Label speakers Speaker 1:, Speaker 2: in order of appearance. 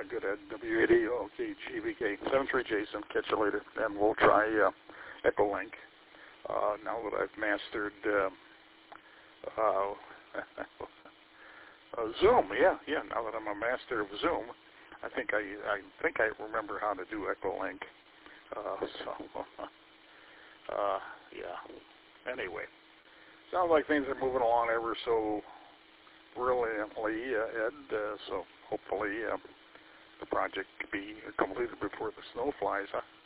Speaker 1: Good, Ed. W80, okay, GVK. 73 Jason, catch you later. And we'll try Echolink. Now that I've mastered Zoom, yeah. Now that I'm a master of Zoom, I think I remember how to do Echolink. Yeah. Anyway, sounds like things are moving along ever so brilliantly, Ed. So hopefully the project can be completed before the snow flies. Huh?